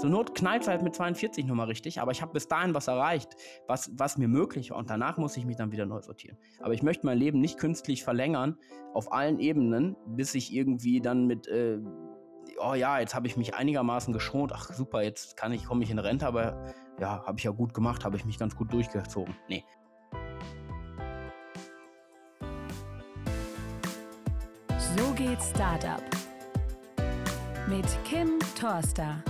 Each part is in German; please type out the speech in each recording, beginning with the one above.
Zur Not knallt es halt mit 42 nochmal richtig, aber ich habe bis dahin was erreicht, was mir möglich war und danach muss ich mich dann wieder neu sortieren. Aber ich möchte mein Leben nicht künstlich verlängern auf allen Ebenen, bis ich irgendwie dann mit, oh ja, jetzt habe ich mich einigermaßen geschont, ach super, jetzt komme ich in Rente, aber ja, habe ich ja gut gemacht, habe ich mich ganz gut durchgezogen. Nee. So geht Startup mit Kim Torster.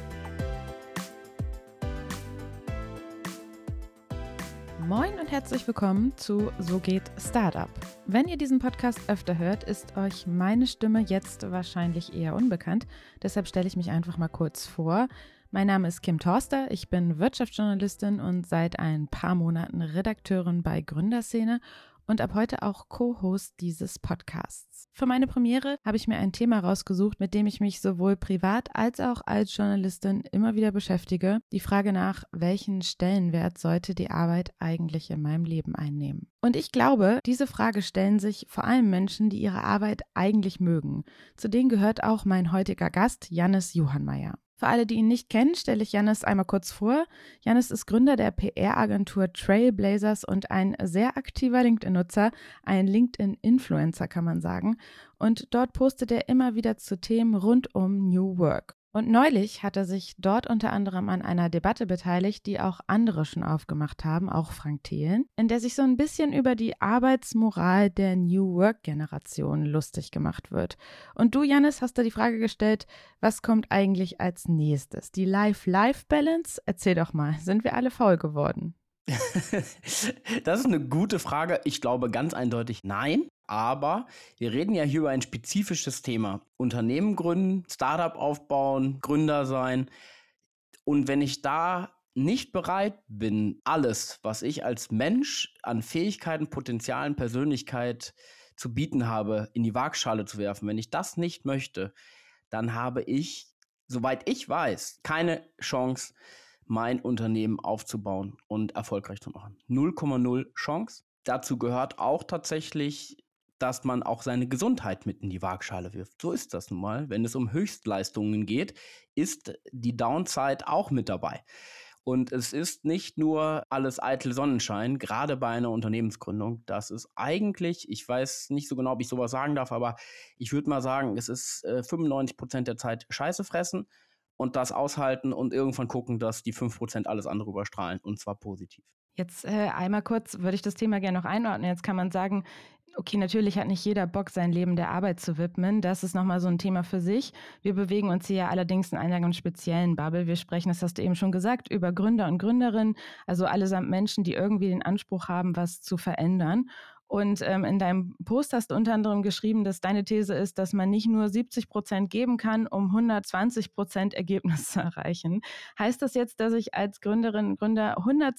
Moin und herzlich willkommen zu So geht Startup. Wenn ihr diesen Podcast öfter hört, ist euch meine Stimme jetzt wahrscheinlich eher unbekannt. Deshalb stelle ich mich einfach mal kurz vor. Mein Name ist Kim Torster, ich bin Wirtschaftsjournalistin und seit ein paar Monaten Redakteurin bei Gründerszene und ab heute auch Co-Host dieses Podcasts. Für meine Premiere habe ich mir ein Thema rausgesucht, mit dem ich mich sowohl privat als auch als Journalistin immer wieder beschäftige. Die Frage nach, welchen Stellenwert sollte die Arbeit eigentlich in meinem Leben einnehmen? Und ich glaube, diese Frage stellen sich vor allem Menschen, die ihre Arbeit eigentlich mögen. Zu denen gehört auch mein heutiger Gast, Jannis Johannmeier. Für alle, die ihn nicht kennen, stelle ich Jannis einmal kurz vor. Jannis ist Gründer der PR-Agentur Trailblazers und ein sehr aktiver LinkedIn-Nutzer, ein LinkedIn-Influencer kann man sagen. Und dort postet er immer wieder zu Themen rund um New Work. Und neulich hat er sich dort unter anderem an einer Debatte beteiligt, die auch andere schon aufgemacht haben, auch Frank Thelen, in der sich so ein bisschen über die Arbeitsmoral der New Work-Generation lustig gemacht wird. Und du, Jannis, hast da die Frage gestellt, was kommt eigentlich als nächstes? Die Life-Life-Balance? Erzähl doch mal, sind wir alle faul geworden? Das ist eine gute Frage. Ich glaube ganz eindeutig nein. Aber wir reden ja hier über ein spezifisches Thema. Unternehmen gründen, Startup aufbauen, Gründer sein. Und wenn ich da nicht bereit bin, alles, was ich als Mensch an Fähigkeiten, Potenzialen, Persönlichkeit zu bieten habe, in die Waagschale zu werfen, wenn ich das nicht möchte, dann habe ich, soweit ich weiß, keine Chance, mein Unternehmen aufzubauen und erfolgreich zu machen. 0,0 Chance. Dazu gehört auch tatsächlich, dass man auch seine Gesundheit mit in die Waagschale wirft. So ist das nun mal. Wenn es um Höchstleistungen geht, ist die Downside auch mit dabei. Und es ist nicht nur alles eitel Sonnenschein, gerade bei einer Unternehmensgründung. Das ist eigentlich, ich weiß nicht so genau, ob ich sowas sagen darf, aber ich würde mal sagen, es ist 95% der Zeit Scheiße fressen und das aushalten und irgendwann gucken, dass die 5% alles andere überstrahlen, und zwar positiv. Jetzt einmal kurz würde ich das Thema gerne noch einordnen. Jetzt kann man sagen, okay, natürlich hat nicht jeder Bock, sein Leben der Arbeit zu widmen. Das ist nochmal so ein Thema für sich. Wir bewegen uns hier ja allerdings in einer ganz speziellen Bubble. Wir sprechen, das hast du eben schon gesagt, über Gründer und Gründerinnen, also allesamt Menschen, die irgendwie den Anspruch haben, was zu verändern. Und in deinem Post hast du unter anderem geschrieben, dass deine These ist, dass man nicht nur 70% geben kann, um 120% Ergebnis zu erreichen. Heißt das jetzt, dass ich als Gründerin und Gründer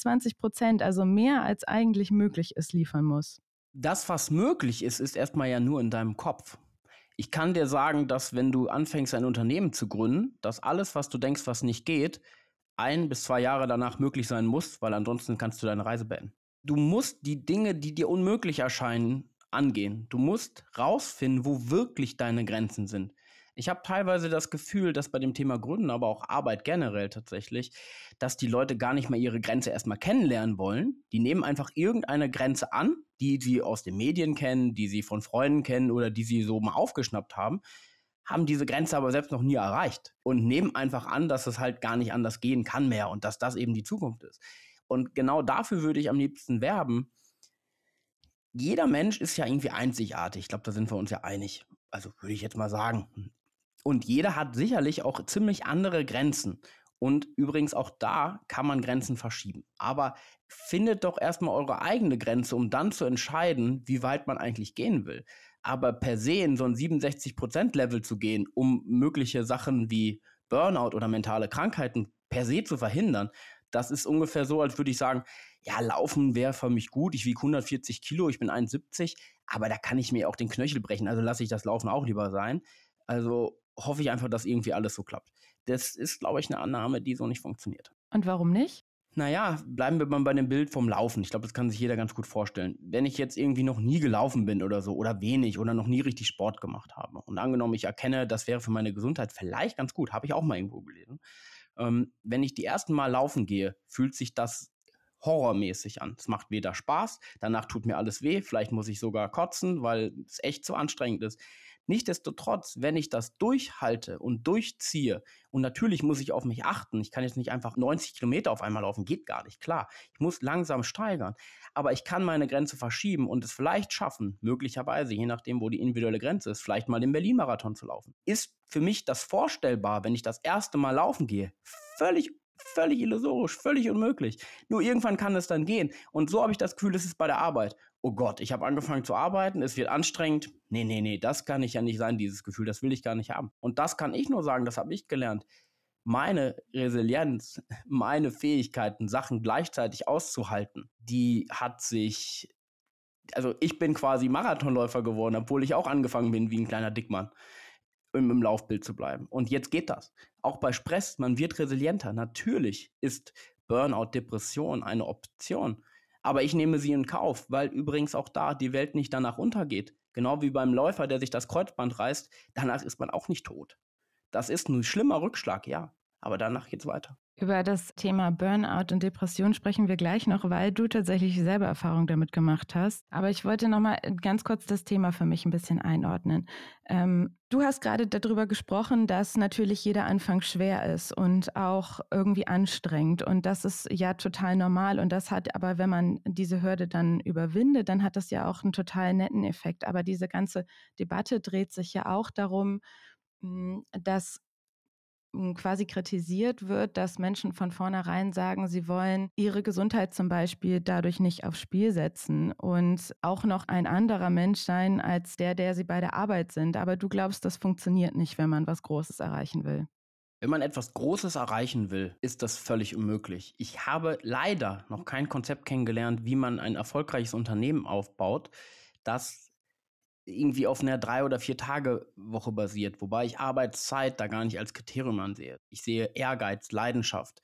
120%, also mehr als eigentlich möglich ist, liefern muss? Das, was möglich ist, ist erstmal ja nur in deinem Kopf. Ich kann dir sagen, dass wenn du anfängst, ein Unternehmen zu gründen, dass alles, was du denkst, was nicht geht, 1 bis 2 Jahre danach möglich sein muss, weil ansonsten kannst du deine Reise beenden. Du musst die Dinge, die dir unmöglich erscheinen, angehen. Du musst rausfinden, wo wirklich deine Grenzen sind. Ich habe teilweise das Gefühl, dass bei dem Thema Gründen, aber auch Arbeit generell tatsächlich, dass die Leute gar nicht mehr ihre Grenze erstmal kennenlernen wollen. Die nehmen einfach irgendeine Grenze an, die sie aus den Medien kennen, die sie von Freunden kennen oder die sie so mal aufgeschnappt haben diese Grenze aber selbst noch nie erreicht und nehmen einfach an, dass es halt gar nicht anders gehen kann mehr und dass das eben die Zukunft ist. Und genau dafür würde ich am liebsten werben. Jeder Mensch ist ja irgendwie einzigartig. Ich glaube, da sind wir uns ja einig. Also würde ich jetzt mal sagen. Und jeder hat sicherlich auch ziemlich andere Grenzen. Und übrigens auch da kann man Grenzen verschieben. Aber findet doch erstmal eure eigene Grenze, um dann zu entscheiden, wie weit man eigentlich gehen will. Aber per se in so ein 67%-Level zu gehen, um mögliche Sachen wie Burnout oder mentale Krankheiten per se zu verhindern, das ist ungefähr so, als würde ich sagen, ja, Laufen wäre für mich gut. Ich wiege 140 Kilo, ich bin 1,70, aber da kann ich mir auch den Knöchel brechen. Also lasse ich das Laufen auch lieber sein. Also hoffe ich einfach, dass irgendwie alles so klappt. Das ist, glaube ich, eine Annahme, die so nicht funktioniert. Und warum nicht? Naja, bleiben wir mal bei dem Bild vom Laufen. Ich glaube, das kann sich jeder ganz gut vorstellen. Wenn ich jetzt irgendwie noch nie gelaufen bin oder so oder wenig oder noch nie richtig Sport gemacht habe und angenommen, ich erkenne, das wäre für meine Gesundheit vielleicht ganz gut, habe ich auch mal irgendwo gelesen, Wenn ich die ersten Mal laufen gehe, fühlt sich das horrormäßig an. Es macht weder Spaß, danach tut mir alles weh, vielleicht muss ich sogar kotzen, weil es echt zu anstrengend ist. Nichtsdestotrotz, wenn ich das durchhalte und durchziehe, und natürlich muss ich auf mich achten, ich kann jetzt nicht einfach 90 Kilometer auf einmal laufen, geht gar nicht, klar. Ich muss langsam steigern, aber ich kann meine Grenze verschieben und es vielleicht schaffen, möglicherweise, je nachdem, wo die individuelle Grenze ist, vielleicht mal den Berlin-Marathon zu laufen. Ist für mich das vorstellbar, wenn ich das erste Mal laufen gehe, völlig illusorisch, völlig unmöglich. Nur irgendwann kann es dann gehen. Und so habe ich das Gefühl, es ist bei der Arbeit. Oh Gott, ich habe angefangen zu arbeiten, es wird anstrengend. Nee, das kann ich ja nicht sein, dieses Gefühl, das will ich gar nicht haben. Und das kann ich nur sagen, das habe ich gelernt. Meine Resilienz, meine Fähigkeiten, Sachen gleichzeitig auszuhalten, die hat sich, also ich bin quasi Marathonläufer geworden, obwohl ich auch angefangen bin wie ein kleiner Dickmann, im Laufbild zu bleiben. Und jetzt geht das. Auch bei Stress, man wird resilienter. Natürlich ist Burnout, Depression eine Option. Aber ich nehme sie in Kauf, weil übrigens auch da die Welt nicht danach untergeht. Genau wie beim Läufer, der sich das Kreuzband reißt, danach ist man auch nicht tot. Das ist ein schlimmer Rückschlag, ja. Aber danach geht's weiter. Über das Thema Burnout und Depression sprechen wir gleich noch, weil du tatsächlich selber Erfahrung damit gemacht hast. Aber ich wollte noch mal ganz kurz das Thema für mich ein bisschen einordnen. Du hast gerade darüber gesprochen, dass natürlich jeder Anfang schwer ist und auch irgendwie anstrengend. Und das ist ja total normal. Und das hat aber, wenn man diese Hürde dann überwindet, dann hat das ja auch einen total netten Effekt. Aber diese ganze Debatte dreht sich ja auch darum, dass quasi kritisiert wird, dass Menschen von vornherein sagen, sie wollen ihre Gesundheit zum Beispiel dadurch nicht aufs Spiel setzen und auch noch ein anderer Mensch sein als der sie bei der Arbeit sind. Aber du glaubst, das funktioniert nicht, wenn man was Großes erreichen will. Wenn man etwas Großes erreichen will, ist das völlig unmöglich. Ich habe leider noch kein Konzept kennengelernt, wie man ein erfolgreiches Unternehmen aufbaut, das irgendwie auf einer 3- oder 4-Tage-Woche basiert, wobei ich Arbeitszeit da gar nicht als Kriterium ansehe. Ich sehe Ehrgeiz, Leidenschaft,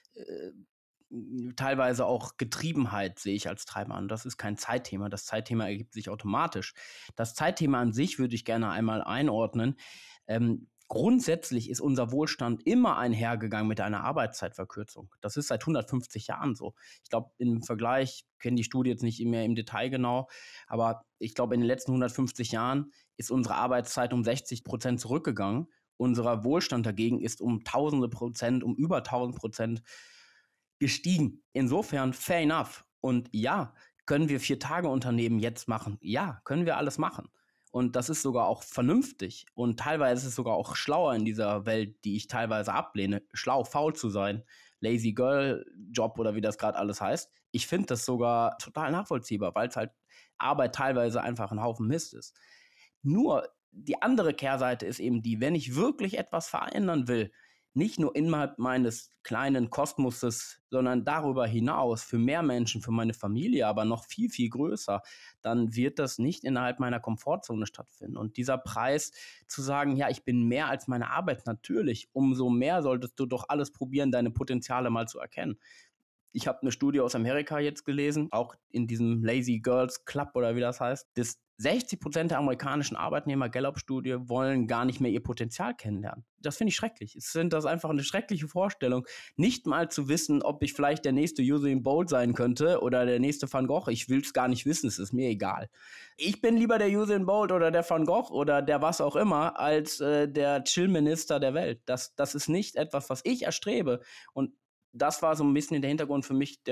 teilweise auch Getriebenheit sehe ich als Treiber an. Das ist kein Zeitthema. Das Zeitthema ergibt sich automatisch. Das Zeitthema an sich würde ich gerne einmal einordnen. Grundsätzlich ist unser Wohlstand immer einhergegangen mit einer Arbeitszeitverkürzung. Das ist seit 150 Jahren so. Ich glaube, im Vergleich, kenne die Studie jetzt nicht mehr im Detail genau, aber ich glaube, in den letzten 150 Jahren ist unsere Arbeitszeit um 60% zurückgegangen. Unser Wohlstand dagegen ist um tausende Prozent, um über 1000% gestiegen. Insofern fair enough. Und ja, können wir 4-Tage-Unternehmen jetzt machen? Ja, können wir alles machen. Und das ist sogar auch vernünftig. Und teilweise ist es sogar auch schlauer in dieser Welt, die ich teilweise ablehne, schlau, faul zu sein. Lazy Girl Job oder wie das gerade alles heißt. Ich finde das sogar total nachvollziehbar, weil es halt Arbeit teilweise einfach ein Haufen Mist ist. Nur die andere Kehrseite ist eben die, wenn ich wirklich etwas verändern will, nicht nur innerhalb meines kleinen Kosmoses, sondern darüber hinaus für mehr Menschen, für meine Familie, aber noch viel, viel größer, dann wird das nicht innerhalb meiner Komfortzone stattfinden. Und dieser Preis zu sagen, ja, ich bin mehr als meine Arbeit, natürlich, umso mehr solltest du doch alles probieren, deine Potenziale mal zu erkennen. Ich habe eine Studie aus Amerika jetzt gelesen, auch in diesem Lazy Girls Club oder wie das heißt, dass 60% der amerikanischen Arbeitnehmer, Gallup-Studie, wollen gar nicht mehr ihr Potenzial kennenlernen. Das finde ich schrecklich. Ich finde das einfach eine schreckliche Vorstellung, nicht mal zu wissen, ob ich vielleicht der nächste Usain Bolt sein könnte oder der nächste Van Gogh. Ich will es gar nicht wissen, es ist mir egal. Ich bin lieber der Usain Bolt oder der Van Gogh oder der was auch immer, als der Chill-Minister der Welt. Das ist nicht etwas, was ich erstrebe. Und das war so ein bisschen der Hintergrund für mich,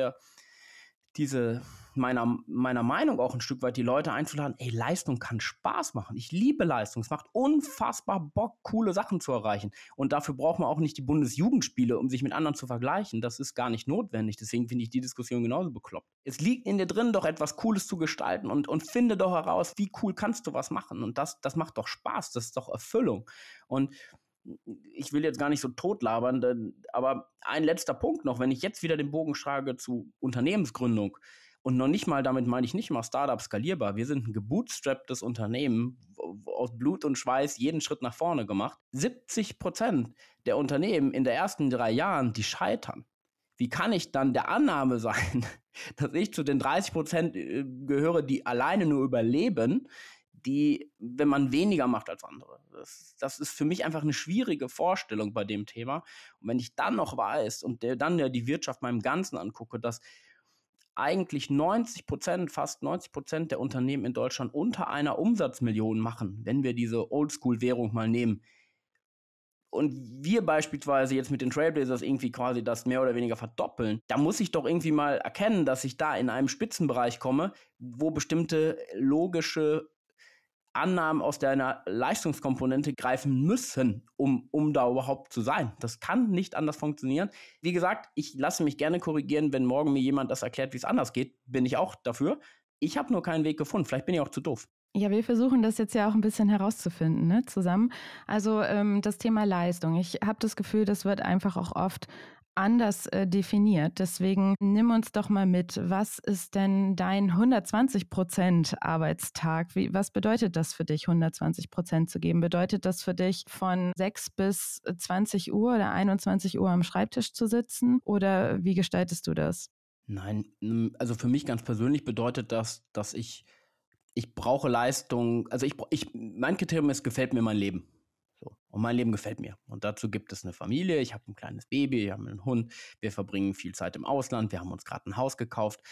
meiner Meinung auch ein Stück weit die Leute einzuladen, ey, Leistung kann Spaß machen. Ich liebe Leistung. Es macht unfassbar Bock, coole Sachen zu erreichen. Und dafür braucht man auch nicht die Bundesjugendspiele, um sich mit anderen zu vergleichen. Das ist gar nicht notwendig. Deswegen finde ich die Diskussion genauso bekloppt. Es liegt in dir drin, doch etwas Cooles zu gestalten und finde doch heraus, wie cool kannst du was machen. Und das macht doch Spaß. Das ist doch Erfüllung. Und ich will jetzt gar nicht so totlabern, aber ein letzter Punkt noch, wenn ich jetzt wieder den Bogen schlage zu Unternehmensgründung und noch nicht mal, damit meine ich nicht mal Startup skalierbar, wir sind ein gebootstrapptes Unternehmen, aus Blut und Schweiß jeden Schritt nach vorne gemacht. 70% der Unternehmen in den ersten 3 Jahren, die scheitern. Wie kann ich dann der Annahme sein, dass ich zu den 30% gehöre, die alleine nur überleben? die, wenn man weniger macht als andere. Das ist für mich einfach eine schwierige Vorstellung bei dem Thema. Und wenn ich dann noch weiß und dann die Wirtschaft meinem Ganzen angucke, dass eigentlich 90%, fast 90% der Unternehmen in Deutschland unter einer Umsatzmillion machen, wenn wir diese Oldschool-Währung mal nehmen. Und wir beispielsweise jetzt mit den Trailblazers irgendwie quasi das mehr oder weniger verdoppeln, da muss ich doch irgendwie mal erkennen, dass ich da in einem Spitzenbereich komme, wo bestimmte logische Annahmen aus deiner Leistungskomponente greifen müssen, um da überhaupt zu sein. Das kann nicht anders funktionieren. Wie gesagt, ich lasse mich gerne korrigieren, wenn morgen mir jemand das erklärt, wie es anders geht, bin ich auch dafür. Ich habe nur keinen Weg gefunden. Vielleicht bin ich auch zu doof. Ja, wir versuchen das jetzt ja auch ein bisschen herauszufinden, ne, zusammen. Also das Thema Leistung. Ich habe das Gefühl, das wird einfach auch oft anders definiert. Deswegen nimm uns doch mal mit. Was ist denn dein 120% Arbeitstag? Was bedeutet das für dich, 120% zu geben? Bedeutet das für dich, von 6 bis 20 Uhr oder 21 Uhr am Schreibtisch zu sitzen? Oder wie gestaltest du das? Nein, also für mich ganz persönlich bedeutet das, dass ich brauche Leistung. Also mein Kriterium ist, gefällt mir mein Leben. So. Und mein Leben gefällt mir. Und dazu gibt es eine Familie, ich habe ein kleines Baby, ich habe einen Hund, wir verbringen viel Zeit im Ausland, wir haben uns gerade ein Haus gekauft.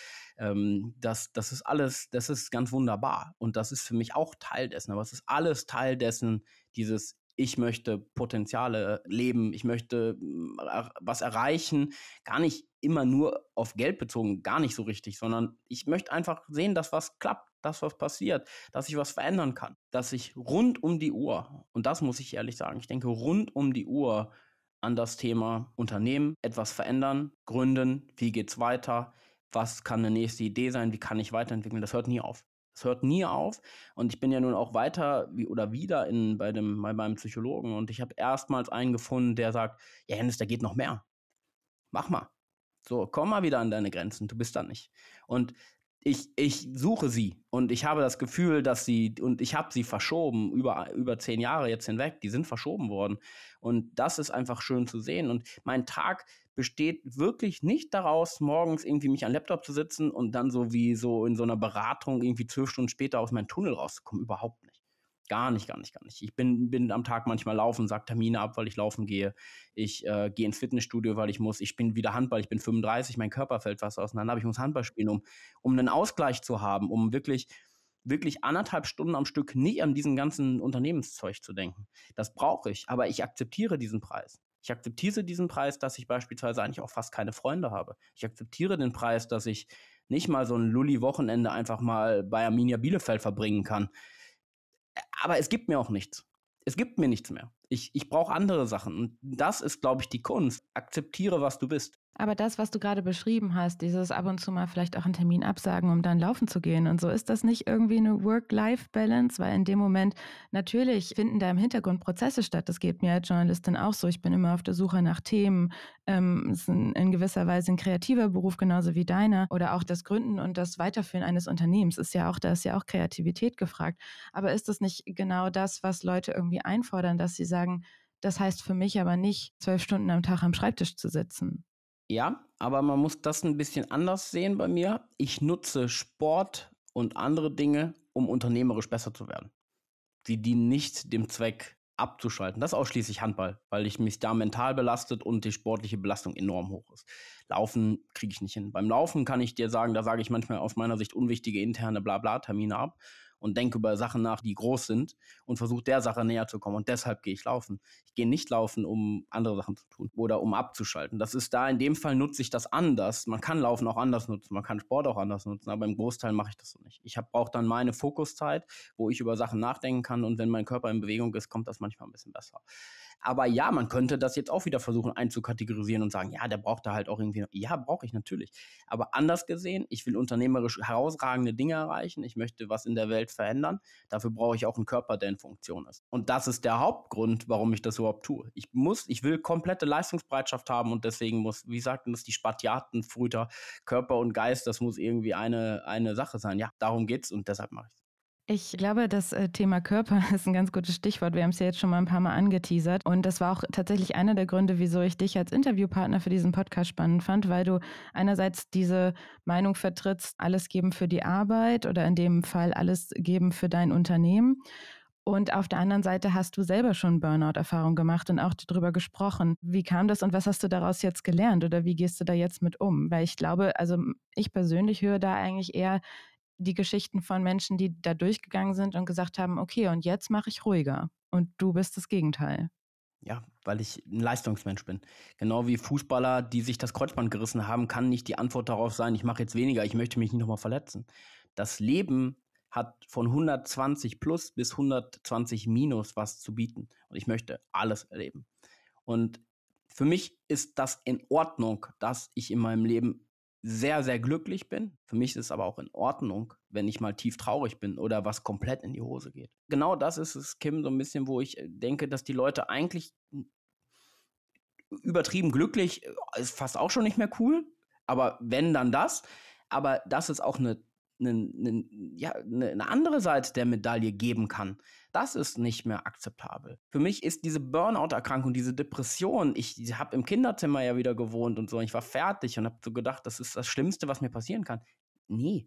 Das ist alles, das ist ganz wunderbar. Und das ist für mich auch Teil dessen. Aber es ist alles Teil dessen, ich möchte Potenziale leben, ich möchte was erreichen, gar nicht immer nur auf Geld bezogen, gar nicht so richtig, sondern ich möchte einfach sehen, dass was klappt, dass was passiert, dass ich was verändern kann, dass ich rund um die Uhr, und das muss ich ehrlich sagen, ich denke rund um die Uhr an das Thema Unternehmen, etwas verändern, gründen, wie geht's weiter, was kann eine nächste Idee sein, wie kann ich weiterentwickeln, das hört nie auf. Es hört nie auf, und ich bin ja nun auch wieder bei meinem Psychologen, und ich habe erstmals einen gefunden, der sagt, ja Hennes, da geht noch mehr. Mach mal. So, komm mal wieder an deine Grenzen, du bist da nicht. Und ich suche sie, und ich habe das Gefühl, und ich habe sie verschoben, über 10 Jahre jetzt hinweg, die sind verschoben worden. Und das ist einfach schön zu sehen. Und mein Tag besteht wirklich nicht daraus, morgens irgendwie mich an den Laptop zu sitzen und dann so wie so in so einer Beratung irgendwie 12 Stunden später aus meinem Tunnel rauszukommen. Überhaupt nicht. Gar nicht. Ich bin am Tag manchmal laufen, sage Termine ab, weil ich laufen gehe. Ich gehe ins Fitnessstudio, weil ich muss. Ich bin wieder Handball, ich bin 35, mein Körper fällt fast auseinander, aber ich muss Handball spielen, um einen Ausgleich zu haben, um wirklich 1,5 Stunden am Stück nicht an diesen ganzen Unternehmenszeug zu denken. Das brauche ich, aber ich akzeptiere diesen Preis. Ich akzeptiere diesen Preis, dass ich beispielsweise eigentlich auch fast keine Freunde habe. Ich akzeptiere den Preis, dass ich nicht mal so ein Lulli-Wochenende einfach mal bei Arminia Bielefeld verbringen kann. Aber es gibt mir auch nichts. Es gibt mir nichts mehr. Ich brauche andere Sachen. Und das ist, glaube ich, die Kunst. Akzeptiere, was du bist. Aber das, was du gerade beschrieben hast, dieses ab und zu mal vielleicht auch einen Termin absagen, um dann laufen zu gehen und so, ist das nicht irgendwie eine Work-Life-Balance? Weil in dem Moment natürlich finden da im Hintergrund Prozesse statt. Das geht mir als Journalistin auch so. Ich bin immer auf der Suche nach Themen. Es ist in gewisser Weise ein kreativer Beruf, genauso wie deiner. Oder auch das Gründen und das Weiterführen eines Unternehmens da ist ja auch Kreativität gefragt. Aber ist das nicht genau das, was Leute irgendwie einfordern, dass sie sagen, das heißt für mich aber nicht, 12 Stunden am Tag am Schreibtisch zu sitzen? Ja, aber man muss das ein bisschen anders sehen bei mir. Ich nutze Sport und andere Dinge, um unternehmerisch besser zu werden. Die dienen nicht dem Zweck, abzuschalten. Das ist ausschließlich Handball, weil ich mich da mental belastet und die sportliche Belastung enorm hoch ist. Laufen kriege ich nicht hin. Beim Laufen kann ich dir sagen, da sage ich manchmal aus meiner Sicht unwichtige interne Blabla-Termine ab und denke über Sachen nach, die groß sind, und versuche der Sache näher zu kommen. Und deshalb gehe ich laufen. Ich gehe nicht laufen, um andere Sachen zu tun oder um abzuschalten. Das ist da, in dem Fall nutze ich das anders. Man kann Laufen auch anders nutzen, man kann Sport auch anders nutzen, aber im Großteil mache ich das so nicht. Ich brauche dann meine Fokuszeit, wo ich über Sachen nachdenken kann, und wenn mein Körper in Bewegung ist, kommt das manchmal ein bisschen besser. Aber ja, man könnte das jetzt auch wieder versuchen einzukategorisieren und sagen, ja, der braucht da halt auch irgendwie, ja, brauche ich natürlich. Aber anders gesehen, ich will unternehmerisch herausragende Dinge erreichen, ich möchte was in der Welt verändern, dafür brauche ich auch einen Körper, der in Funktion ist. Und das ist der Hauptgrund, warum ich das überhaupt tue. Ich will komplette Leistungsbereitschaft haben, und deswegen wie sagten das die Spartiatenbrüder, Körper und Geist, das muss irgendwie eine Sache sein. Ja, darum geht's, und deshalb mache ich es. Ich glaube, das Thema Körper ist ein ganz gutes Stichwort. Wir haben es ja jetzt schon mal ein paar Mal angeteasert. Und das war auch tatsächlich einer der Gründe, wieso ich dich als Interviewpartner für diesen Podcast spannend fand, weil du einerseits diese Meinung vertrittst, alles geben für die Arbeit oder in dem Fall alles geben für dein Unternehmen. Und auf der anderen Seite hast du selber schon Burnout-Erfahrung gemacht und auch darüber gesprochen. Wie kam das und was hast du daraus jetzt gelernt oder wie gehst du da jetzt mit um? Weil ich glaube, also ich persönlich höre da eigentlich eher die Geschichten von Menschen, die da durchgegangen sind und gesagt haben, okay, und jetzt mache ich ruhiger. Und du bist das Gegenteil. Ja, weil ich ein Leistungsmensch bin. Genau wie Fußballer, die sich das Kreuzband gerissen haben, kann nicht die Antwort darauf sein, ich mache jetzt weniger, ich möchte mich nicht nochmal verletzen. Das Leben hat von 120 plus bis 120 minus was zu bieten. Und ich möchte alles erleben. Und für mich ist das in Ordnung, dass ich in meinem Leben sehr, sehr glücklich bin. Für mich ist es aber auch in Ordnung, wenn ich mal tief traurig bin oder was komplett in die Hose geht. Genau das ist es, Kim, so ein bisschen, wo ich denke, dass die Leute eigentlich übertrieben glücklich ist fast auch schon nicht mehr cool. Aber wenn, dann das. Aber dass es auch eine andere Seite der Medaille geben kann, das ist nicht mehr akzeptabel. Für mich ist diese Burnout-Erkrankung, diese Depression, ich habe im Kinderzimmer ja wieder gewohnt und so, ich war fertig und habe so gedacht, das ist das Schlimmste, was mir passieren kann. Nee,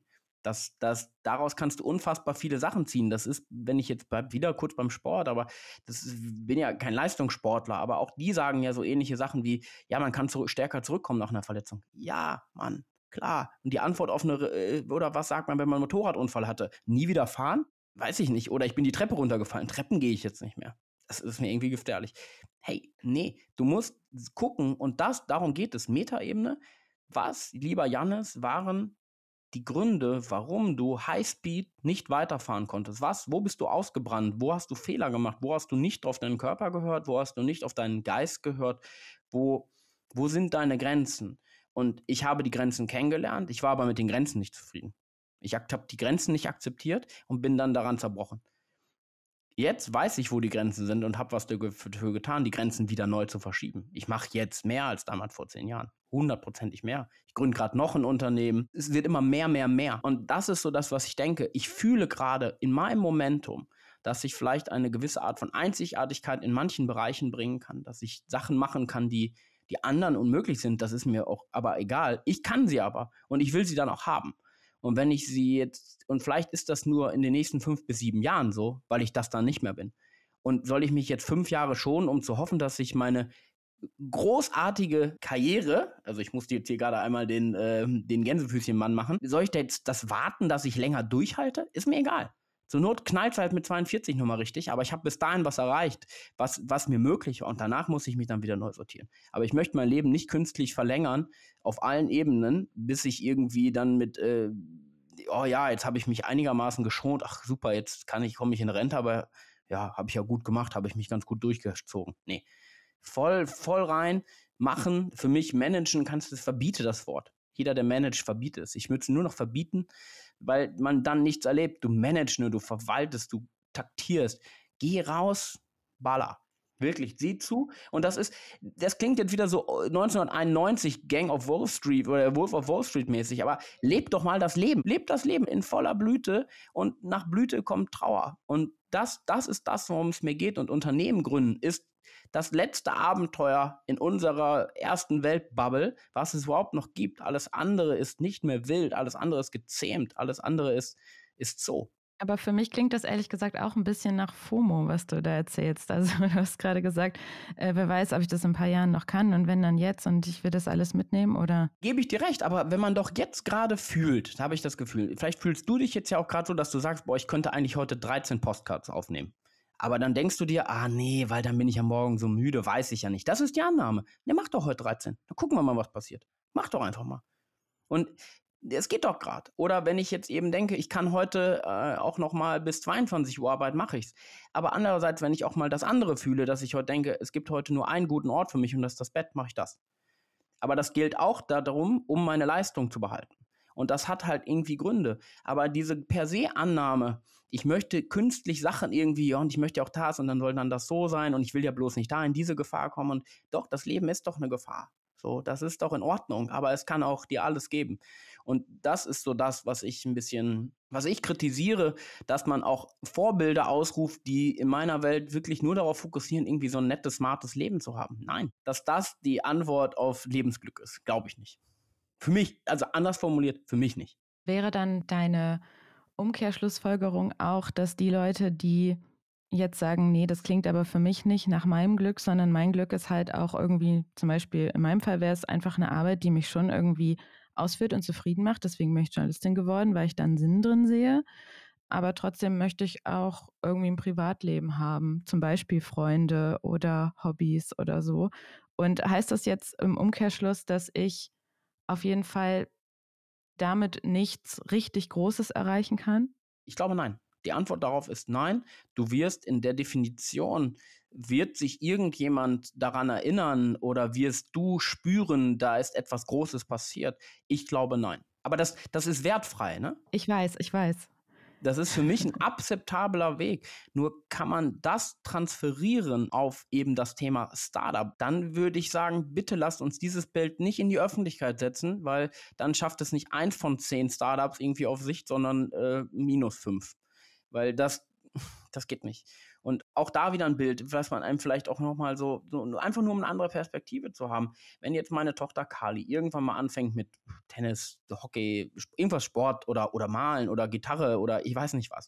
daraus kannst du unfassbar viele Sachen ziehen. Das ist, wenn ich jetzt wieder kurz beim Sport, aber bin ja kein Leistungssportler, aber auch die sagen ja so ähnliche Sachen wie, ja, man kann stärker zurückkommen nach einer Verletzung. Ja, Mann. Klar. Und die Antwort auf oder was sagt man, wenn man einen Motorradunfall hatte? Nie wieder fahren? Weiß ich nicht. Oder ich bin die Treppe runtergefallen. Treppen gehe ich jetzt nicht mehr. Das ist mir irgendwie gefährlich. Hey, nee, du musst gucken und darum geht es. Metaebene. Was, lieber Jannis, waren die Gründe, warum du Highspeed nicht weiterfahren konntest? Wo bist du ausgebrannt? Wo hast du Fehler gemacht? Wo hast du nicht auf deinen Körper gehört? Wo hast du nicht auf deinen Geist gehört? Wo sind deine Grenzen? Und ich habe die Grenzen kennengelernt, ich war aber mit den Grenzen nicht zufrieden. Ich habe die Grenzen nicht akzeptiert und bin dann daran zerbrochen. Jetzt weiß ich, wo die Grenzen sind und habe was dafür getan, die Grenzen wieder neu zu verschieben. Ich mache jetzt mehr als damals vor 10 Jahren. 100%ig mehr. Ich gründe gerade noch ein Unternehmen. Es wird immer mehr, mehr, mehr. Und das ist so das, was ich denke. Ich fühle gerade in meinem Momentum, dass ich vielleicht eine gewisse Art von Einzigartigkeit in manchen Bereichen bringen kann, dass ich Sachen machen kann, die anderen unmöglich sind. Das ist mir auch aber egal. Ich kann sie aber und ich will sie dann auch haben. Und wenn ich sie jetzt, und vielleicht ist das nur in den nächsten 5 bis 7 Jahren so, weil ich das dann nicht mehr bin. Und soll ich mich jetzt 5 Jahre schonen, um zu hoffen, dass ich meine großartige Karriere, also ich musste jetzt hier gerade einmal den Gänsefüßchenmann machen, soll ich da jetzt das warten, dass ich länger durchhalte? Ist mir egal. Zur Not knallt es halt mit 42 nochmal richtig, aber ich habe bis dahin was erreicht, was mir möglich war. Und danach muss ich mich dann wieder neu sortieren. Aber ich möchte mein Leben nicht künstlich verlängern auf allen Ebenen, bis ich irgendwie dann mit, oh ja, jetzt habe ich mich einigermaßen geschont. Ach super, jetzt komme ich in Rente, aber ja, habe ich ja gut gemacht, habe ich mich ganz gut durchgezogen. Nee, voll rein, machen, für mich managen verbiete das Wort. Jeder, der managt, verbietet es. Ich würde es nur noch verbieten, weil man dann nichts erlebt. Du managst nur, du verwaltest, du taktierst. Geh raus, baller. Wirklich, sieh zu. Und das klingt jetzt wieder so 1991 Gang of Wall Street oder Wolf of Wall Street mäßig, aber lebt doch mal das Leben. Lebt das Leben in voller Blüte und nach Blüte kommt Trauer. Und das ist das, worum es mir geht. Und Unternehmen gründen ist das letzte Abenteuer in unserer ersten Weltbubble, was es überhaupt noch gibt. Alles andere ist nicht mehr wild, alles andere ist gezähmt, alles andere ist Zoo. Aber für mich klingt das ehrlich gesagt auch ein bisschen nach FOMO, was du da erzählst. Also du hast gerade gesagt, wer weiß, ob ich das in ein paar Jahren noch kann und wenn dann jetzt und ich will das alles mitnehmen, oder? Gebe ich dir recht, aber wenn man doch jetzt gerade fühlt, habe ich das Gefühl, vielleicht fühlst du dich jetzt ja auch gerade so, dass du sagst, boah, ich könnte eigentlich heute 13 Postcards aufnehmen. Aber dann denkst du dir, nee, weil dann bin ich ja morgen so müde, weiß ich ja nicht. Das ist die Annahme. Ne, mach doch heute 13. Dann gucken wir mal, was passiert. Mach doch einfach mal. Und es geht doch gerade. Oder wenn ich jetzt eben denke, ich kann heute auch noch mal bis 22 Uhr arbeiten, mache ich's. Aber andererseits, wenn ich auch mal das andere fühle, dass ich heute denke, es gibt heute nur einen guten Ort für mich und das ist das Bett, mache ich das. Aber das gilt auch darum, um meine Leistung zu behalten. Und das hat halt irgendwie Gründe. Aber diese per se Annahme, ich möchte künstlich Sachen irgendwie, ja, und ich möchte auch das und dann soll dann das so sein und ich will ja bloß nicht da in diese Gefahr kommen. Und doch, das Leben ist doch eine Gefahr. So, das ist doch in Ordnung, aber es kann auch dir alles geben. Und das ist so das, was ich ein bisschen Was ich kritisiere, dass man auch Vorbilder ausruft, die in meiner Welt wirklich nur darauf fokussieren, irgendwie so ein nettes, smartes Leben zu haben. Nein, dass das die Antwort auf Lebensglück ist, glaube ich nicht. Für mich, also anders formuliert, für mich nicht. Wäre dann deine Umkehrschlussfolgerung auch, dass die Leute, die jetzt sagen, nee, das klingt aber für mich nicht nach meinem Glück, sondern mein Glück ist halt auch irgendwie, zum Beispiel in meinem Fall wäre es einfach eine Arbeit, die mich schon irgendwie ausführt und zufrieden macht. Deswegen bin ich Journalistin geworden, weil ich da einen Sinn drin sehe. Aber trotzdem möchte ich auch irgendwie ein Privatleben haben, zum Beispiel Freunde oder Hobbys oder so. Und heißt das jetzt im Umkehrschluss, dass ich auf jeden Fall damit nichts richtig Großes erreichen kann? Ich glaube, nein. Die Antwort darauf ist nein. Du wirst in der Definition, wird sich irgendjemand daran erinnern oder wirst du spüren, da ist etwas Großes passiert? Ich glaube, nein. Aber das ist wertfrei, ne? Ich weiß. Das ist für mich ein akzeptabler Weg. Nur kann man das transferieren auf eben das Thema Startup, dann würde ich sagen, bitte lasst uns dieses Bild nicht in die Öffentlichkeit setzen, weil dann schafft es nicht 1 von 10 Startups irgendwie auf Sicht, sondern -5. Weil das geht nicht. Und auch da wieder ein Bild, was man einem vielleicht auch nochmal so einfach nur um eine andere Perspektive zu haben. Wenn jetzt meine Tochter Kali irgendwann mal anfängt mit Tennis, Hockey, irgendwas Sport oder Malen oder Gitarre oder ich weiß nicht was.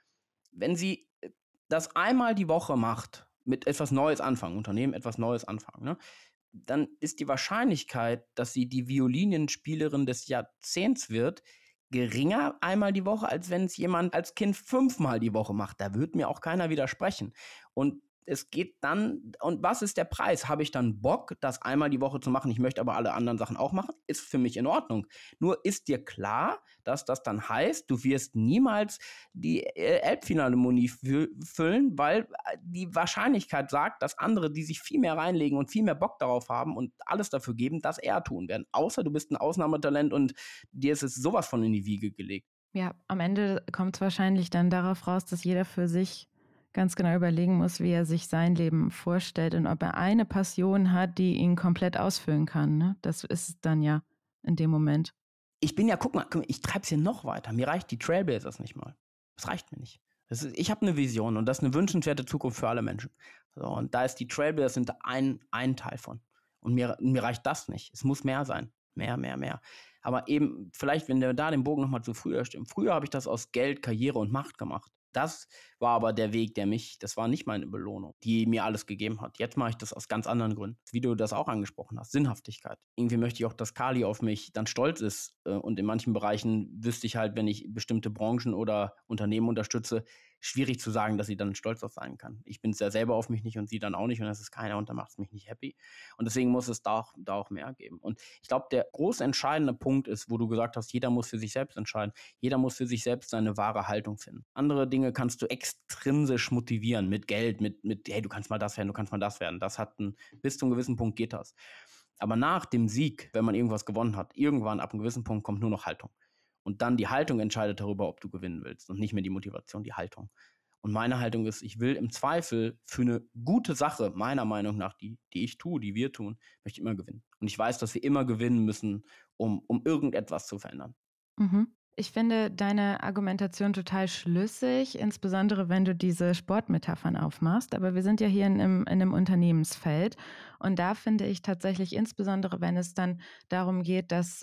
Wenn sie das einmal die Woche macht, mit etwas Neues anfangen, Unternehmen etwas Neues anfangen, ne, dann ist die Wahrscheinlichkeit, dass sie die Violinenspielerin des Jahrzehnts wird, geringer einmal die Woche, als wenn es jemand als Kind 5-mal die Woche macht. Da wird mir auch keiner widersprechen. Und es geht dann, und was ist der Preis? Habe ich dann Bock, das einmal die Woche zu machen? Ich möchte aber alle anderen Sachen auch machen? Ist für mich in Ordnung. Nur ist dir klar, dass das dann heißt, du wirst niemals die Elbphilharmonie füllen, weil die Wahrscheinlichkeit sagt, dass andere, die sich viel mehr reinlegen und viel mehr Bock darauf haben und alles dafür geben, das eher tun werden. Außer du bist ein Ausnahmetalent und dir ist es sowas von in die Wiege gelegt. Ja, am Ende kommt es wahrscheinlich dann darauf raus, dass jeder für sich ganz genau überlegen muss, wie er sich sein Leben vorstellt und ob er eine Passion hat, die ihn komplett ausfüllen kann. Ne? Das ist es dann ja in dem Moment. Ich bin ja, guck mal, ich treibe es hier noch weiter. Mir reicht die Trailblazers nicht mal. Das reicht mir nicht. Ich habe eine Vision und das ist eine wünschenswerte Zukunft für alle Menschen. So, und da ist die Trailblazers sind ein Teil von. Und mir reicht das nicht. Es muss mehr sein. Mehr. Aber eben, vielleicht, wenn wir da den Bogen nochmal zu früher stimmen. Früher habe ich das aus Geld, Karriere und Macht gemacht. Das war aber der Weg, das war nicht meine Belohnung, die mir alles gegeben hat. Jetzt mache ich das aus ganz anderen Gründen. Wie du das auch angesprochen hast, Sinnhaftigkeit. Irgendwie möchte ich auch, dass Kali auf mich dann stolz ist. Und in manchen Bereichen wüsste ich halt, wenn ich bestimmte Branchen oder Unternehmen unterstütze, schwierig zu sagen, dass sie dann stolz auf sein kann. Ich bin es ja selber auf mich nicht und sie dann auch nicht und das ist keiner und da macht es mich nicht happy. Und deswegen muss es da auch mehr geben. Und ich glaube, der groß entscheidende Punkt ist, wo du gesagt hast, jeder muss für sich selbst entscheiden. Jeder muss für sich selbst seine wahre Haltung finden. Andere Dinge kannst du extrinsisch motivieren mit Geld, mit hey, du kannst mal das werden, du kannst mal das werden. Bis zu einem gewissen Punkt geht das. Aber nach dem Sieg, wenn man irgendwas gewonnen hat, irgendwann ab einem gewissen Punkt kommt nur noch Haltung. Und dann die Haltung entscheidet darüber, ob du gewinnen willst und nicht mehr die Motivation, die Haltung. Und meine Haltung ist, ich will im Zweifel für eine gute Sache, meiner Meinung nach, die ich tue, die wir tun, möchte ich immer gewinnen. Und ich weiß, dass wir immer gewinnen müssen, um irgendetwas zu verändern. Mhm. Ich finde deine Argumentation total schlüssig, insbesondere wenn du diese Sportmetaphern aufmachst. Aber wir sind ja hier in einem Unternehmensfeld. Und da finde ich tatsächlich, insbesondere wenn es dann darum geht, dass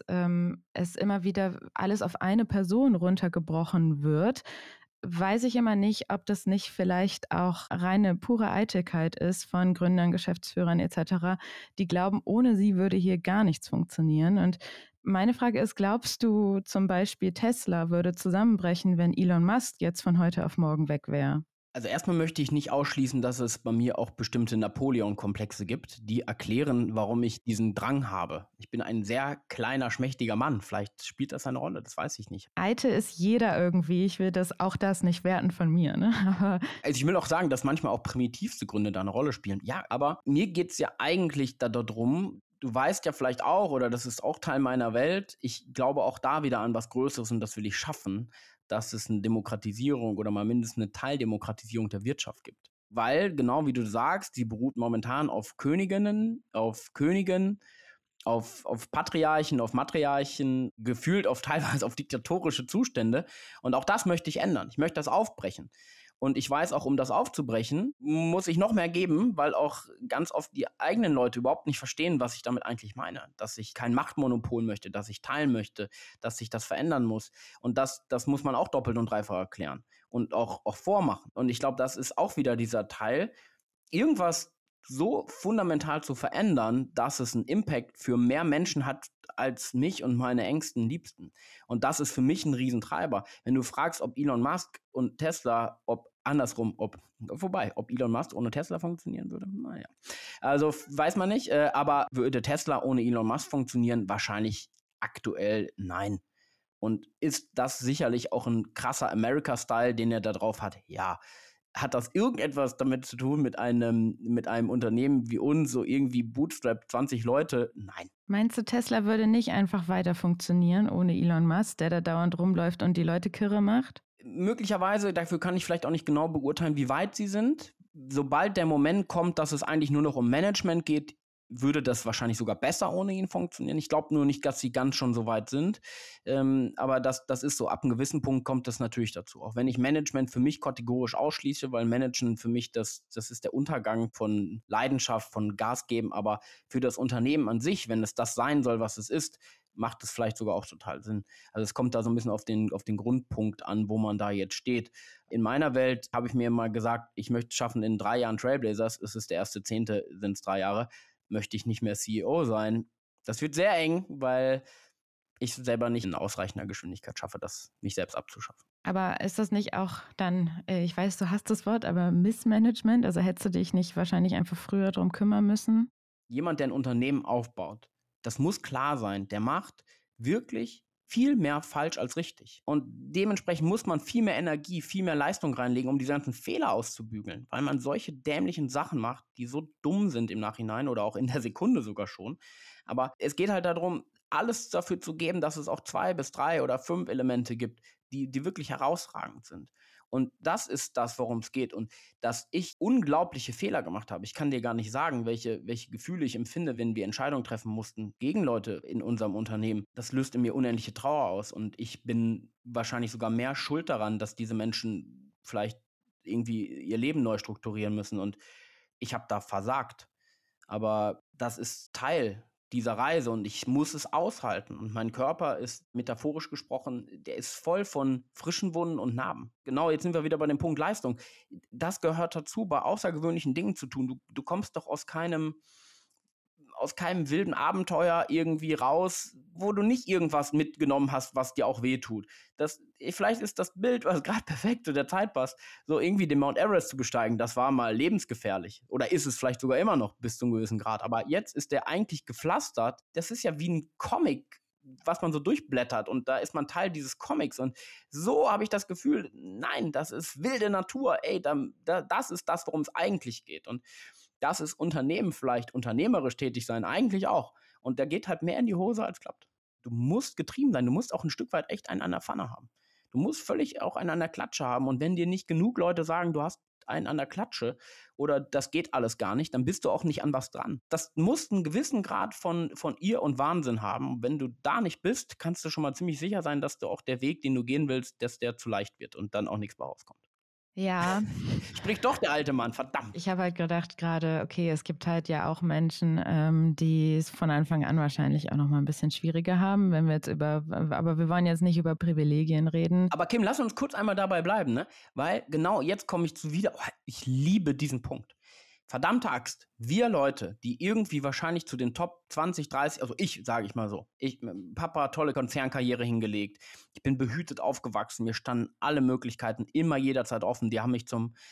es immer wieder alles auf eine Person runtergebrochen wird, weiß ich immer nicht, ob das nicht vielleicht auch reine pure Eitelkeit ist von Gründern, Geschäftsführern etc., die glauben, ohne sie würde hier gar nichts funktionieren. Und meine Frage ist, glaubst du zum Beispiel, Tesla würde zusammenbrechen, wenn Elon Musk jetzt von heute auf morgen weg wäre? Also erstmal möchte ich nicht ausschließen, dass es bei mir auch bestimmte Napoleon-Komplexe gibt, die erklären, warum ich diesen Drang habe. Ich bin ein sehr kleiner, schmächtiger Mann. Vielleicht spielt das eine Rolle, das weiß ich nicht. Eitel ist jeder irgendwie. Ich will auch das nicht werten von mir. Ne? Also ich will auch sagen, dass manchmal auch primitivste Gründe da eine Rolle spielen. Ja, aber mir geht es ja eigentlich darum, du weißt ja vielleicht auch, oder das ist auch Teil meiner Welt, ich glaube auch da wieder an was Größeres und das will ich schaffen, dass es eine Demokratisierung oder mal mindestens eine Teildemokratisierung der Wirtschaft gibt. Weil, genau wie du sagst, sie beruht momentan auf Königinnen, auf Königen auf Patriarchen, auf Matriarchen, gefühlt auf teilweise auf diktatorische Zustände. Und auch das möchte ich ändern. Ich möchte das aufbrechen. Und ich weiß auch, um das aufzubrechen, muss ich noch mehr geben, weil auch ganz oft die eigenen Leute überhaupt nicht verstehen, was ich damit eigentlich meine. Dass ich kein Machtmonopol möchte, dass ich teilen möchte, dass sich das verändern muss. Und das muss man auch doppelt und dreifach erklären und auch vormachen. Und ich glaube, das ist auch wieder dieser Teil, irgendwas so fundamental zu verändern, dass es einen Impact für mehr Menschen hat als mich und meine engsten Liebsten. Und das ist für mich ein Riesentreiber. Wenn du fragst, ob Elon Musk und Tesla, ob Elon Musk ohne Tesla funktionieren würde, naja. Also weiß man nicht, aber würde Tesla ohne Elon Musk funktionieren? Wahrscheinlich aktuell nein. Und ist das sicherlich auch ein krasser America-Style, den er da drauf hat? Ja. Hat das irgendetwas damit zu tun mit einem Unternehmen wie uns, so irgendwie Bootstrap 20 Leute? Nein. Meinst du, Tesla würde nicht einfach weiter funktionieren ohne Elon Musk, der da dauernd rumläuft und die Leute kirre macht? Möglicherweise, dafür kann ich vielleicht auch nicht genau beurteilen, wie weit sie sind. Sobald der Moment kommt, dass es eigentlich nur noch um Management geht, würde das wahrscheinlich sogar besser ohne ihn funktionieren. Ich glaube nur nicht, dass sie ganz schon so weit sind. Aber das ist so, ab einem gewissen Punkt kommt das natürlich dazu. Auch wenn ich Management für mich kategorisch ausschließe, weil Managen für mich, das ist der Untergang von Leidenschaft, von Gas geben. Aber für das Unternehmen an sich, wenn es das sein soll, was es ist, macht es vielleicht sogar auch total Sinn. Also es kommt da so ein bisschen auf den Grundpunkt an, wo man da jetzt steht. In meiner Welt habe ich mir mal gesagt, ich möchte schaffen in 3 Jahren Trailblazers, es ist der 1.10., sind es 3 Jahre, möchte ich nicht mehr CEO sein. Das wird sehr eng, weil ich selber nicht in ausreichender Geschwindigkeit schaffe, das mich selbst abzuschaffen. Aber ist das nicht auch dann, ich weiß, du hast das Wort, aber Missmanagement? Also hättest du dich nicht wahrscheinlich einfach früher drum kümmern müssen? Jemand, der ein Unternehmen aufbaut, das muss klar sein, der macht wirklich viel mehr falsch als richtig. Und dementsprechend muss man viel mehr Energie, viel mehr Leistung reinlegen, um die ganzen Fehler auszubügeln, weil man solche dämlichen Sachen macht, die so dumm sind im Nachhinein oder auch in der Sekunde sogar schon. Aber es geht halt darum, alles dafür zu geben, dass es auch 2 bis 3 oder 5 Elemente gibt, die wirklich herausragend sind. Und das ist das, worum es geht. Und dass ich unglaubliche Fehler gemacht habe. Ich kann dir gar nicht sagen, welche Gefühle ich empfinde, wenn wir Entscheidungen treffen mussten gegen Leute in unserem Unternehmen. Das löst in mir unendliche Trauer aus. Und ich bin wahrscheinlich sogar mehr schuld daran, dass diese Menschen vielleicht irgendwie ihr Leben neu strukturieren müssen. Und ich habe da versagt. Aber das ist Teil dieser Reise und ich muss es aushalten. Und mein Körper ist, metaphorisch gesprochen, der ist voll von frischen Wunden und Narben. Genau, jetzt sind wir wieder bei dem Punkt Leistung. Das gehört dazu, bei außergewöhnlichen Dingen zu tun. Du kommst doch aus keinem wilden Abenteuer irgendwie raus, wo du nicht irgendwas mitgenommen hast, was dir auch wehtut. Vielleicht ist das Bild, was gerade perfekt zu der Zeit passt, so irgendwie den Mount Everest zu besteigen, das war mal lebensgefährlich. Oder ist es vielleicht sogar immer noch bis zu einem gewissen Grad. Aber jetzt ist der eigentlich gepflastert. Das ist ja wie ein Comic, was man so durchblättert. Und da ist man Teil dieses Comics. Und so habe ich das Gefühl, nein, das ist wilde Natur. Ey, das ist das, worum es eigentlich geht. Und das ist Unternehmen vielleicht, unternehmerisch tätig sein, eigentlich auch. Und da geht halt mehr in die Hose, als klappt. Du musst getrieben sein, du musst auch ein Stück weit echt einen an der Pfanne haben. Du musst völlig auch einen an der Klatsche haben. Und wenn dir nicht genug Leute sagen, du hast einen an der Klatsche oder das geht alles gar nicht, dann bist du auch nicht an was dran. Das muss einen gewissen Grad von Irr und Wahnsinn haben. Und wenn du da nicht bist, kannst du schon mal ziemlich sicher sein, dass du auch der Weg, den du gehen willst, dass der zu leicht wird und dann auch nichts mehr rauskommt. Ja. Spricht doch der alte Mann, verdammt. Ich habe halt gedacht gerade, okay, es gibt halt ja auch Menschen, die es von Anfang an wahrscheinlich auch noch mal ein bisschen schwieriger haben, wenn wir jetzt aber wir wollen jetzt nicht über Privilegien reden. Aber Kim, lass uns kurz einmal dabei bleiben, ne? Weil genau jetzt komme ich ich liebe diesen Punkt. Verdammte Axt, wir Leute, die irgendwie wahrscheinlich zu den Top 20, 30, also sage ich mal so, Papa, tolle Konzernkarriere hingelegt, ich bin behütet aufgewachsen, mir standen alle Möglichkeiten immer jederzeit offen, die haben mich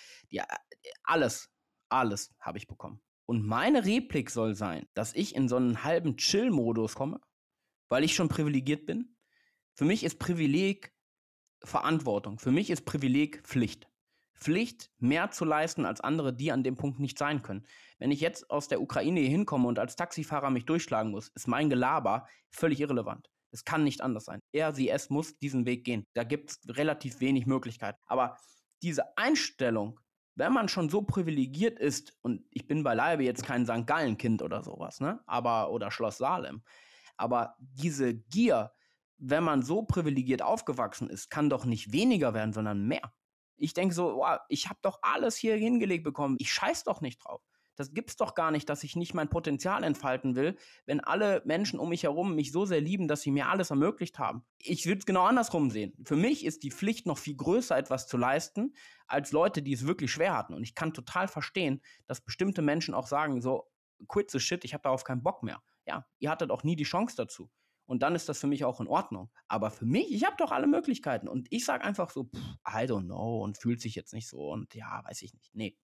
alles habe ich bekommen. Und meine Replik soll sein, dass ich in so einen halben Chill-Modus komme, weil ich schon privilegiert bin. Für mich ist Privileg Verantwortung, für mich ist Privileg Pflicht. Pflicht, mehr zu leisten als andere, die an dem Punkt nicht sein können. Wenn ich jetzt aus der Ukraine hier hinkomme und als Taxifahrer mich durchschlagen muss, ist mein Gelaber völlig irrelevant. Es kann nicht anders sein. Es muss diesen Weg gehen. Da gibt es relativ wenig Möglichkeiten. Aber diese Einstellung, wenn man schon so privilegiert ist, und ich bin beileibe jetzt kein St. Gallen-Kind oder sowas, ne? Oder Schloss Salem, aber diese Gier, wenn man so privilegiert aufgewachsen ist, kann doch nicht weniger werden, sondern mehr. Ich denke so, wow, ich habe doch alles hier hingelegt bekommen, ich scheiß doch nicht drauf. Das gibt's doch gar nicht, dass ich nicht mein Potenzial entfalten will, wenn alle Menschen um mich herum mich so sehr lieben, dass sie mir alles ermöglicht haben. Ich würde es genau andersrum sehen. Für mich ist die Pflicht noch viel größer, etwas zu leisten, als Leute, die es wirklich schwer hatten. Und ich kann total verstehen, dass bestimmte Menschen auch sagen, so, quit the shit, ich habe darauf keinen Bock mehr. Ja, ihr hattet auch nie die Chance dazu. Und dann ist das für mich auch in Ordnung. Aber für mich, ich habe doch alle Möglichkeiten. Und ich sage einfach so, I don't know, und fühlt sich jetzt nicht so. Und ja, weiß ich nicht. Nee.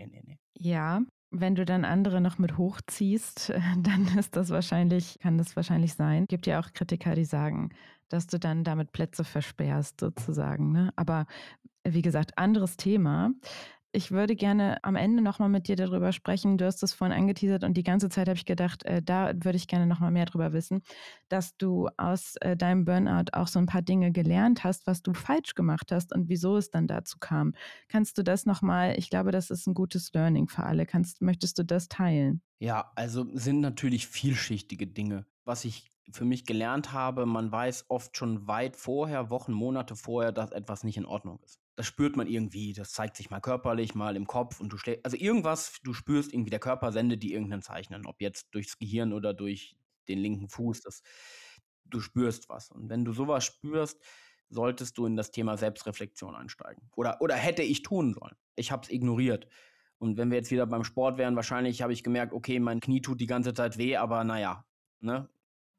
Ja, wenn du dann andere noch mit hochziehst, dann kann das wahrscheinlich sein. Gibt ja auch Kritiker, die sagen, dass du dann damit Plätze versperrst sozusagen, ne? Aber wie gesagt, anderes Thema. Ich würde gerne am Ende nochmal mit dir darüber sprechen. Du hast es vorhin angeteasert und die ganze Zeit habe ich gedacht, da würde ich gerne nochmal mehr drüber wissen, dass du aus deinem Burnout auch so ein paar Dinge gelernt hast, was du falsch gemacht hast und wieso es dann dazu kam. Kannst du das nochmal, ich glaube, das ist ein gutes Learning für alle. Möchtest du das teilen? Ja, also sind natürlich vielschichtige Dinge. Was ich für mich gelernt habe, man weiß oft schon weit vorher, Wochen, Monate vorher, dass etwas nicht in Ordnung ist. Das spürt man irgendwie, das zeigt sich mal körperlich, mal im Kopf und also irgendwas, du spürst irgendwie, der Körper sendet dir irgendein Zeichen, ob jetzt durchs Gehirn oder durch den linken Fuß, du spürst was. Und wenn du sowas spürst, solltest du in das Thema Selbstreflexion einsteigen. Oder hätte ich tun sollen. Ich habe es ignoriert. Und wenn wir jetzt wieder beim Sport wären, wahrscheinlich habe ich gemerkt, okay, mein Knie tut die ganze Zeit weh, aber naja, ne?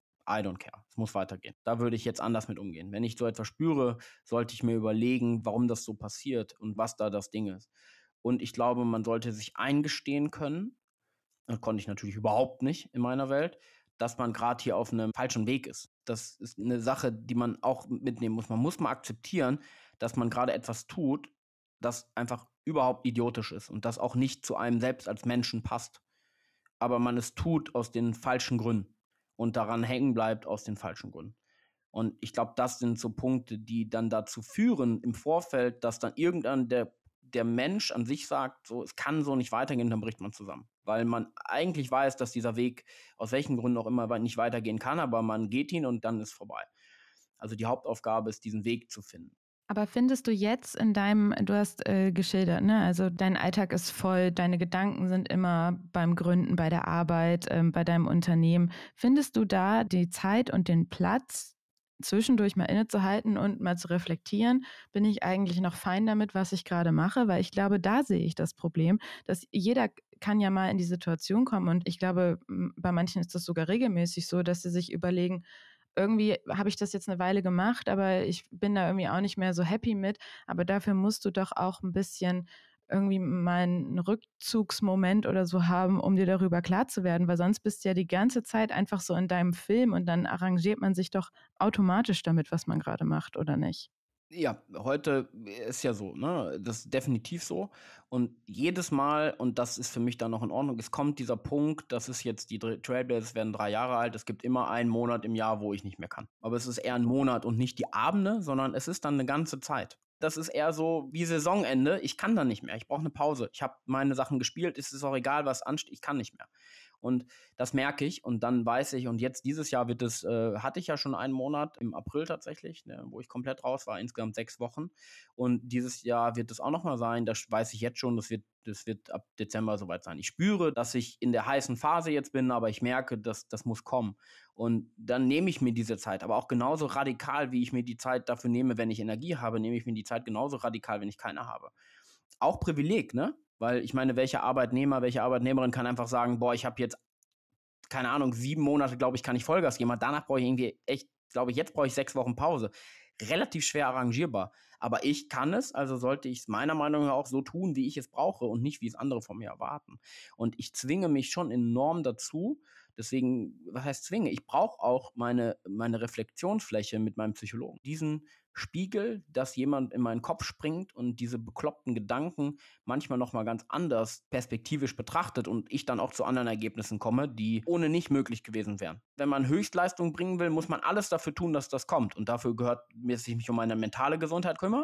I don't care. Es muss weitergehen. Da würde ich jetzt anders mit umgehen. Wenn ich so etwas spüre, sollte ich mir überlegen, warum das so passiert und was da das Ding ist. Und ich glaube, man sollte sich eingestehen können, das konnte ich natürlich überhaupt nicht in meiner Welt, dass man gerade hier auf einem falschen Weg ist. Das ist eine Sache, die man auch mitnehmen muss. Man muss mal akzeptieren, dass man gerade etwas tut, das einfach überhaupt idiotisch ist und das auch nicht zu einem selbst als Menschen passt. Aber man es tut aus den falschen Gründen und daran hängen bleibt aus den falschen Gründen. Und ich glaube, das sind so Punkte, die dann dazu führen im Vorfeld, dass dann irgendwann der Mensch an sich sagt, so, es kann so nicht weitergehen, dann bricht man zusammen. Weil man eigentlich weiß, dass dieser Weg aus welchen Gründen auch immer nicht weitergehen kann, aber man geht ihn und dann ist vorbei. Also die Hauptaufgabe ist, diesen Weg zu finden. Aber findest du jetzt du hast geschildert, ne? Also dein Alltag ist voll, deine Gedanken sind immer beim Gründen, bei der Arbeit, bei deinem Unternehmen. Findest du da die Zeit und den Platz, zwischendurch mal innezuhalten und mal zu reflektieren? Bin ich eigentlich noch fein damit, was ich gerade mache? Weil ich glaube, da sehe ich das Problem, dass jeder kann ja mal in die Situation kommen und ich glaube, bei manchen ist das sogar regelmäßig so, dass sie sich überlegen, irgendwie habe ich das jetzt eine Weile gemacht, aber ich bin da irgendwie auch nicht mehr so happy mit. Aber dafür musst du doch auch ein bisschen irgendwie mal einen Rückzugsmoment oder so haben, um dir darüber klar zu werden, weil sonst bist du ja die ganze Zeit einfach so in deinem Film und dann arrangiert man sich doch automatisch damit, was man gerade macht, oder nicht? Ja, heute ist ja so, ne? Das ist definitiv so. Und jedes Mal, und das ist für mich dann noch in Ordnung, es kommt dieser Punkt, das ist jetzt, die Trailblazers werden 3 Jahre alt, es gibt immer einen Monat im Jahr, wo ich nicht mehr kann. Aber es ist eher ein Monat und nicht die Abende, sondern es ist dann eine ganze Zeit. Das ist eher so wie Saisonende, ich kann dann nicht mehr, ich brauche eine Pause. Ich habe meine Sachen gespielt, es ist auch egal, was ansteht, ich kann nicht mehr. Und das merke ich und dann weiß ich, und jetzt dieses Jahr hatte ich ja schon einen Monat im April tatsächlich, ne, wo ich komplett raus war, insgesamt 6 Wochen. Und dieses Jahr wird es auch nochmal sein, das weiß ich jetzt schon, das wird ab Dezember soweit sein. Ich spüre, dass ich in der heißen Phase jetzt bin, aber ich merke, dass das muss kommen. Und dann nehme ich mir diese Zeit, aber auch genauso radikal, wie ich mir die Zeit dafür nehme, wenn ich Energie habe, nehme ich mir die Zeit genauso radikal, wenn ich keine habe. Auch Privileg, ne? Weil ich meine, welche Arbeitnehmerin kann einfach sagen, boah, ich habe jetzt, keine Ahnung, 7 Monate, glaube ich, kann ich Vollgas geben, aber danach brauche ich irgendwie echt, glaube ich, jetzt brauche ich 6 Wochen Pause. Relativ schwer arrangierbar. Aber ich kann es, also sollte ich es meiner Meinung nach auch so tun, wie ich es brauche und nicht, wie es andere von mir erwarten. Und ich zwinge mich schon enorm dazu. Deswegen, was heißt zwinge? Ich brauche auch meine Reflexionsfläche mit meinem Psychologen. Diesen Spiegel, dass jemand in meinen Kopf springt und diese bekloppten Gedanken manchmal nochmal ganz anders perspektivisch betrachtet und ich dann auch zu anderen Ergebnissen komme, die ohne nicht möglich gewesen wären. Wenn man Höchstleistung bringen will, muss man alles dafür tun, dass das kommt. Und dafür gehört, dass ich mich um meine mentale Gesundheit kümmere,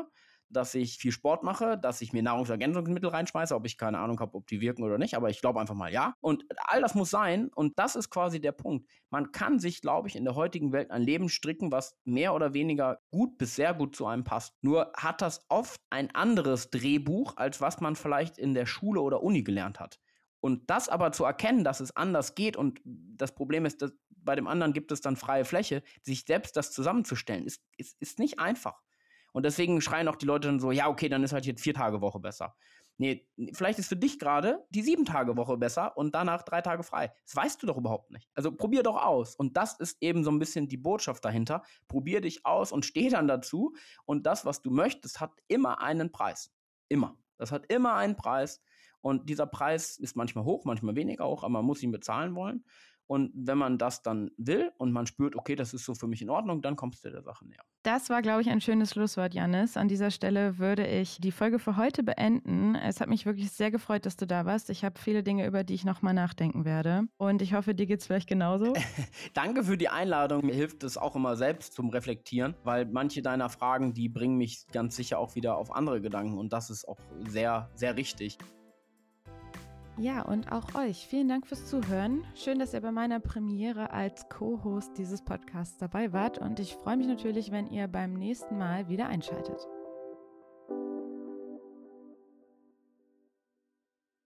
dass ich viel Sport mache, dass ich mir Nahrungsergänzungsmittel reinschmeiße, ob ich keine Ahnung habe, ob die wirken oder nicht, aber ich glaube einfach mal ja. Und all das muss sein und das ist quasi der Punkt. Man kann sich, glaube ich, in der heutigen Welt ein Leben stricken, was mehr oder weniger gut bis sehr gut zu einem passt. Nur hat das oft ein anderes Drehbuch, als was man vielleicht in der Schule oder Uni gelernt hat. Und das aber zu erkennen, dass es anders geht und das Problem ist, dass bei dem anderen gibt es dann freie Fläche, sich selbst das zusammenzustellen, ist nicht einfach. Und deswegen schreien auch die Leute dann so, ja, okay, dann ist halt jetzt 4-Tage-Woche besser. Nee, vielleicht ist für dich gerade die 7-Tage-Woche besser und danach 3 Tage frei. Das weißt du doch überhaupt nicht. Also probier doch aus. Und das ist eben so ein bisschen die Botschaft dahinter. Probier dich aus und steh dann dazu. Und das, was du möchtest, hat immer einen Preis. Immer. Das hat immer einen Preis. Und dieser Preis ist manchmal hoch, manchmal weniger hoch, aber man muss ihn bezahlen wollen. Und wenn man das dann will und man spürt, okay, das ist so für mich in Ordnung, dann kommst du der Sache näher. Das war, glaube ich, ein schönes Schlusswort, Jannis. An dieser Stelle würde ich die Folge für heute beenden. Es hat mich wirklich sehr gefreut, dass du da warst. Ich habe viele Dinge, über die ich nochmal nachdenken werde. Und ich hoffe, dir geht es vielleicht genauso. Danke für die Einladung. Mir hilft es auch immer selbst zum Reflektieren, weil manche deiner Fragen, die bringen mich ganz sicher auch wieder auf andere Gedanken. Und das ist auch sehr, sehr richtig. Ja, und auch euch. Vielen Dank fürs Zuhören. Schön, dass ihr bei meiner Premiere als Co-Host dieses Podcasts dabei wart. Und ich freue mich natürlich, wenn ihr beim nächsten Mal wieder einschaltet.